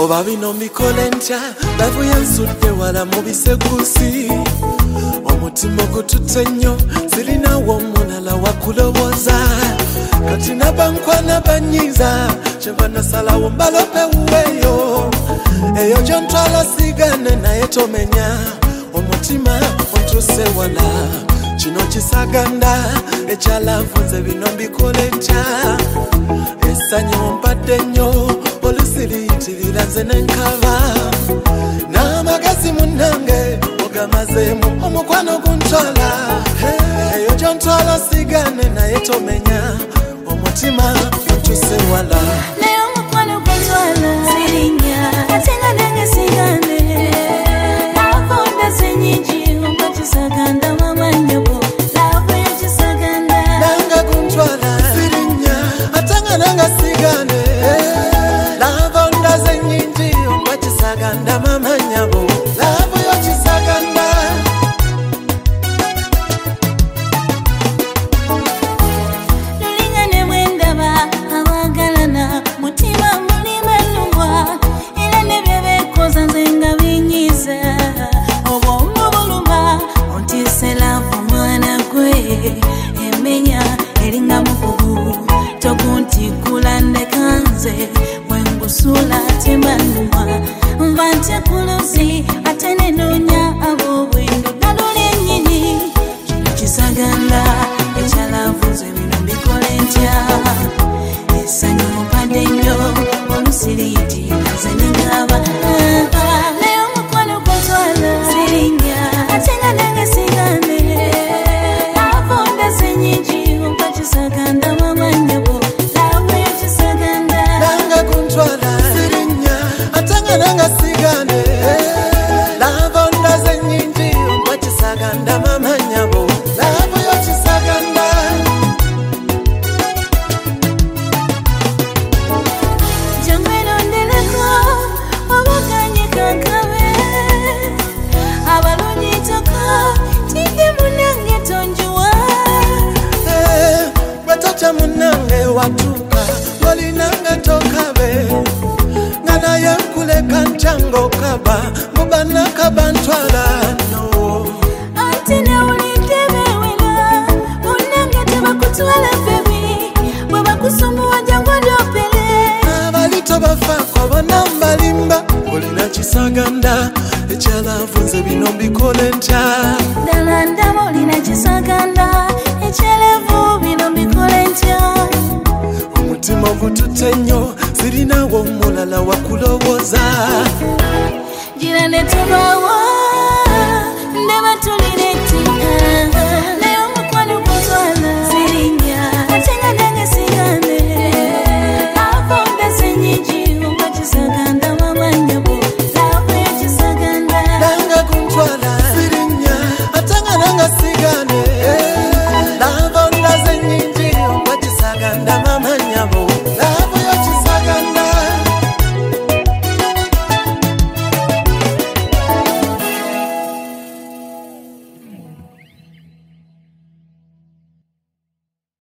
oba bino mbikole ntya bavuye nsudde wala mu bisekuusi omutima ogutute nnyo sirinawo omulala wakulowooza kati nabankwana banyiiza kyebanasalawo mbalope wuweeyo eyo gyontwala sigane naye tomenya omutima ontuse wala kino kisaganda ekyalavu nze bino mbikole ntya essanyu ompadde nnyo olusiriitirira nze nenkaba n'amagezi munnange ogamazeemu omukwano guntwala eyo gyontwala sigane naye tomenya omutima ontuse wala naye omukwano guntwala sirinya ate nga nange sigane afonda senyingi okwakisaganda mamanyabo laavu yekisaganda nange guntwala sirinya ate nga nange sigane lavonda zenyingi okwakisaganda mamanyabo laavu yekisaganda lulingane bwendaba abagalana mutima mulimanubwa era nebyebekoza nze nga binyiza obwongo buluma ontise laavu mwana gwe emenya eringa mukugu tokuntikula ndekanze bwengusula temanuma nva ntya kuluzi ate nenoonya ab'obwendo ddalula ennyini kino kisaganda ekyalavuze bino mbikole ntya essanyu mpadde nnyo olusiriitirira nze nengaba naye omukwano guntwala sirinya ate nga nange sigane afonda senyingi okwakisaganda mamanyabo laavu yekisaganda nange guntwala sirinya ate nga nange sigane lavonda zenyingi okwakisaganda mamanyabo laavu yekisaganda jangwerondereko obaganye kankabe abalungi toko tinde munange tonjuwa bwetotya munnange watuuka olinanga tokabe nga naye nkuleka ntyango okaba mubanakaba ntwala no anti nawulidde bewera munange tebakutwala bebi bwe bakusumuwa jangwalyopere abalito bafaako bonna mbalimba olina kisaganda ekyalavu nze bino mbikole ntya ddala ndaba olina kisaganda ekyelevu bino mbikole ntya omutima ogutute nnyo sirinawo omulala wakulowooza gira ne tubawa